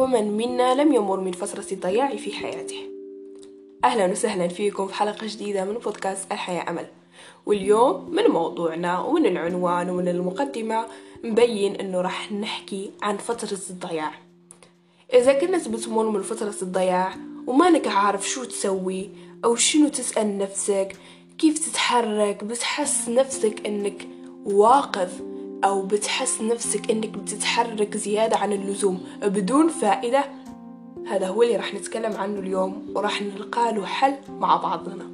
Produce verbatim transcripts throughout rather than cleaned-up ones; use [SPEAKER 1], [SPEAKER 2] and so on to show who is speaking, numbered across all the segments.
[SPEAKER 1] ومن منا لم يمر من فترة الضياع في حياته. أهلا وسهلا فيكم في حلقة جديدة من بودكاست الحياة أمل. واليوم من موضوعنا ومن العنوان ومن المقدمة مبين أنه راح نحكي عن فترة الضياع. إذا كنت بتمر من فترة الضياع ومانك عارف شو تسوي أو شنو تسأل نفسك كيف تتحرك، بتحس نفسك أنك واقف أو بتحس نفسك أنك بتتحرك زيادة عن اللزوم بدون فائدة، هذا هو اللي راح نتكلم عنه اليوم وراح نلقى له حل مع بعضنا.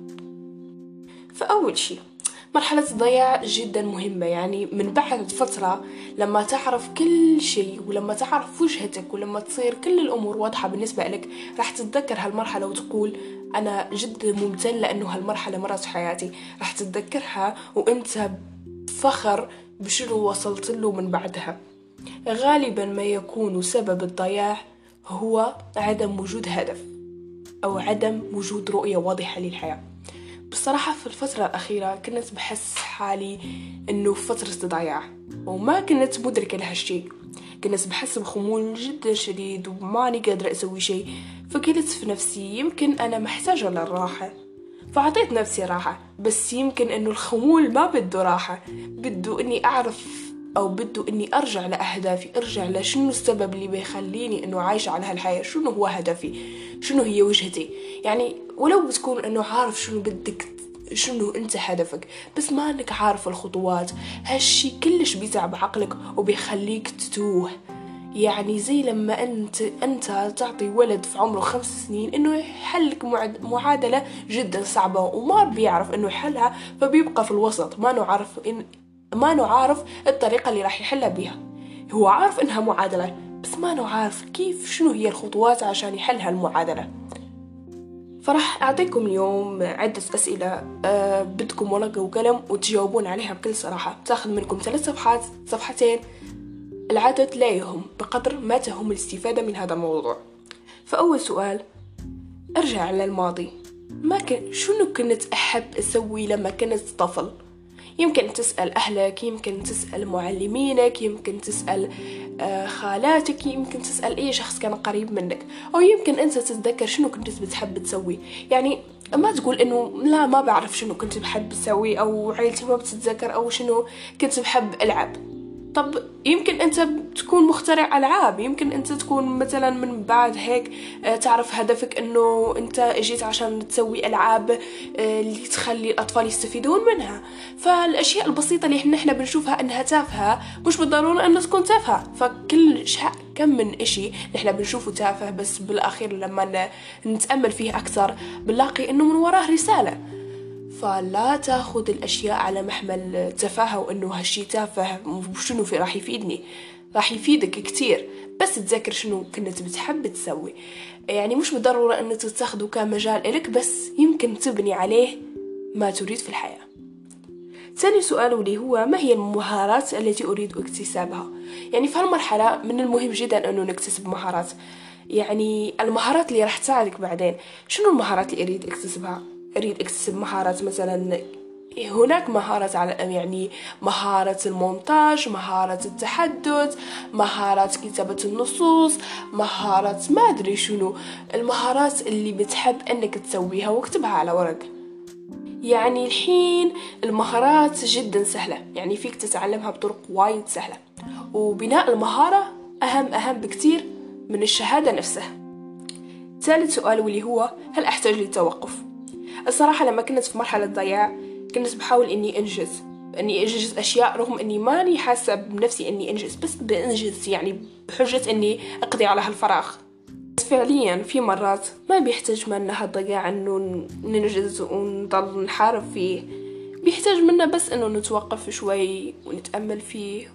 [SPEAKER 1] فأول شيء، مرحلة الضياع جدا مهمة. يعني من بعد فترة لما تعرف كل شيء ولما تعرف وجهتك ولما تصير كل الأمور واضحة بالنسبة لك، راح تتذكر هالمرحلة وتقول أنا جدا ممتن لأنه هالمرحلة مرت في حياتي. راح تتذكرها وأنت فخر بشنو وصلت له من بعدها. غالبا ما يكون سبب الضياع هو عدم وجود هدف أو عدم وجود رؤية واضحة للحياة. بصراحة في الفترة الأخيرة كنت بحس حالي أنه في فترة ضياع وما كنت مدركة لهالشيء. كنت بحس بخمول جدا شديد وماني قادرة أسوي شيء، فقلت في نفسي يمكن أنا محتاجة للراحة، فعطيت نفسي راحة. بس يمكن أنه الخمول ما بده راحة، بده أني أعرف أو بده أني أرجع لأهدافي، أرجع لشنو السبب اللي بيخليني أنه عايشة على هالحياة، شنو هو هدفي، شنو هي وجهتي. يعني ولو بتكون أنه عارف شنو بدك، شنو أنت هدفك، بس ما أنك عارف الخطوات، هالشي كلش بيتعب عقلك وبيخليك تتوه. يعني زي لما أنت أنت تعطي ولد في عمره خمس سنين إنه يحلك معادلة جدا صعبة وما بيعرف إنه يحلها، فبيبقى في الوسط ما نعرف إن ما نعرف الطريقة اللي راح يحلها بيها. هو عارف إنها معادلة بس ما نعرف كيف شنو هي الخطوات عشان يحلها المعادلة. فراح أعطيكم اليوم عدة أسئلة أه بدكم ورقة وقلم وتجاوبون عليها بكل صراحة. تأخذ منكم ثلاث صفحات صفحتين، العدد لا يهم بقدر ما تهم الاستفادة من هذا الموضوع. فأول سؤال، أرجع للماضي، ما كان شنو كنت أحب أسوي لما كنت طفل؟ يمكن تسأل أهلك، يمكن تسأل معلمينك، يمكن تسأل خالاتك، يمكن تسأل أي شخص كان قريب منك، أو يمكن أنت تتذكر شنو كنت بتحب تسوي. يعني ما تقول إنه لا ما بعرف شنو كنت بحب أسوي أو عائلتي ما بتتذكر أو شنو كنت بحب ألعب. طب يمكن أنت تكون مخترع ألعاب، يمكن أنت تكون مثلا من بعد هيك تعرف هدفك أنه أنت اجيت عشان تسوي ألعاب اللي تخلي الأطفال يستفيدون منها. فالأشياء البسيطة اللي احنا بنشوفها أنها تافهة مش بالضرورة أنها تكون تافهة. فكل شيء كم من إشي نحن بنشوفه تافه بس بالأخير لما نتأمل فيه أكثر بنلاقي أنه من وراه رسالة. فلا تاخذ الأشياء على محمل تفاهة وأنه هالشي تافه وشنو في راح يفيدني. راح يفيدك كتير بس تذكر شنو كنت بتحب تسوي. يعني مش بالضرورة أنه تتخذه كمجال إلك، بس يمكن تبني عليه ما تريد في الحياة. ثاني سؤال اللي هو ما هي المهارات التي أريد اكتسابها؟ يعني في هالمرحلة من المهم جدا أنه نكتسب مهارات، يعني المهارات اللي راح تساعدك بعدين. شنو المهارات اللي أريد اكتسبها؟ أريد أكتسب مهارات مثلا هناك مهارة على يعني مهارة المونتاج، مهارة التحدث، مهارة كتابة النصوص، مهارة ما أدري شنو المهارات اللي بتحب أنك تسويها واكتبها على ورق. يعني الحين المهارات جدا سهلة، يعني فيك تتعلمها بطرق وايد سهلة، وبناء المهارة أهم أهم بكتير من الشهادة نفسها. ثالث سؤال واللي هو هل أحتاج للتوقف؟ الصراحة لما كنت في مرحلة ضياع كنت بحاول إني أنجز إني أنجز أشياء رغم إني ماني حاسة بنفسي إني أنجز، بس بأنجز يعني بحجة إني أقضي على هالفراغ. فعليا في مرات ما بيحتاج منا هالضياع إنه ننجز ونضل نحارب فيه، بيحتاج منا بس إنه نتوقف شوي ونتأمل فيه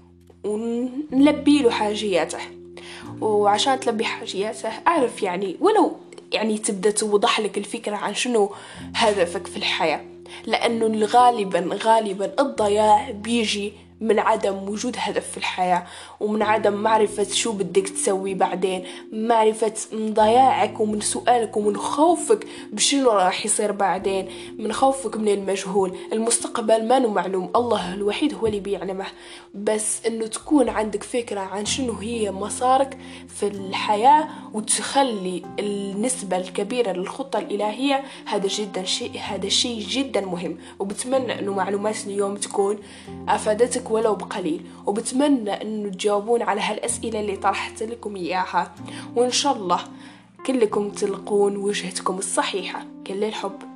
[SPEAKER 1] ونلبي له حاجياته. وعشان تلبي حاجياته أعرف يعني ولو يعني تبدأ توضح لك الفكرة عن شنو هدفك في الحياة، لأنه غالبا غالبا الضياع بيجي من عدم وجود هدف في الحياة، ومن عدم معرفة شو بدك تسوي بعدين، معرفة من ضياعك ومن سؤالك ومن خوفك بشنو راح يصير بعدين، من خوفك من المجهول. المستقبل ما معلوم، الله الوحيد هو اللي بيعلمه، بس انه تكون عندك فكرة عن شنو هي مسارك في الحياة وتخلي النسبة الكبيرة للخطة الإلهية، هذا جدا شيء هذا شيء جدا مهم. وبتمنى انه معلومات اليوم تكون افادتك ولو بقليل، وبتمنى انه تجاوبون على هالاسئلة اللي طرحت لكم اياها، وان شاء الله كلكم تلقون وجهتكم الصحيحة. كل الحب.